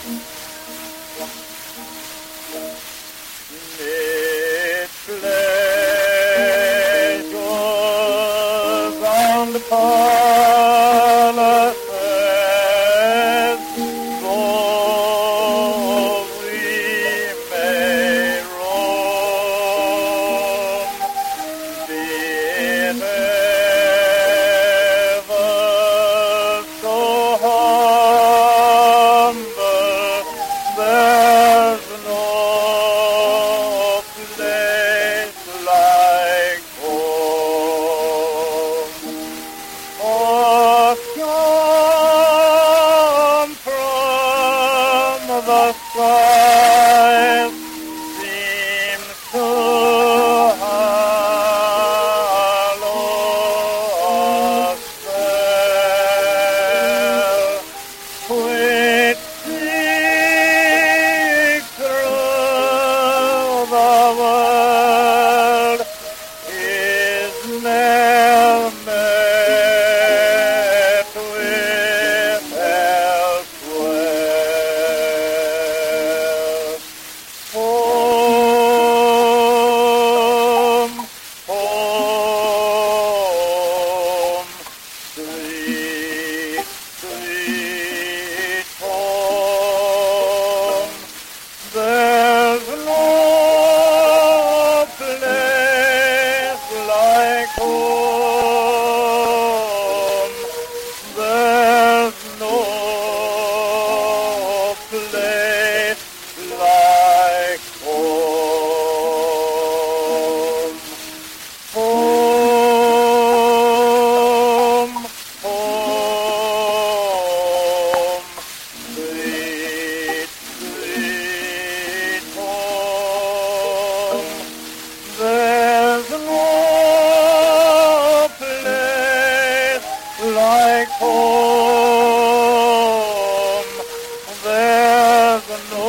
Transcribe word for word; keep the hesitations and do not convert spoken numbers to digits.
'Mid pleasures and palaces, though we may roam, be it ever so humble, there's no place like home. For come from the skies seems to hallow us there, which seek through the world is ne'er met with elsewhere. Home, home, sweet, sweet home. There's no place like home. There's no place like home. Home, home, sweet, sweet home. There's no place like home. There's no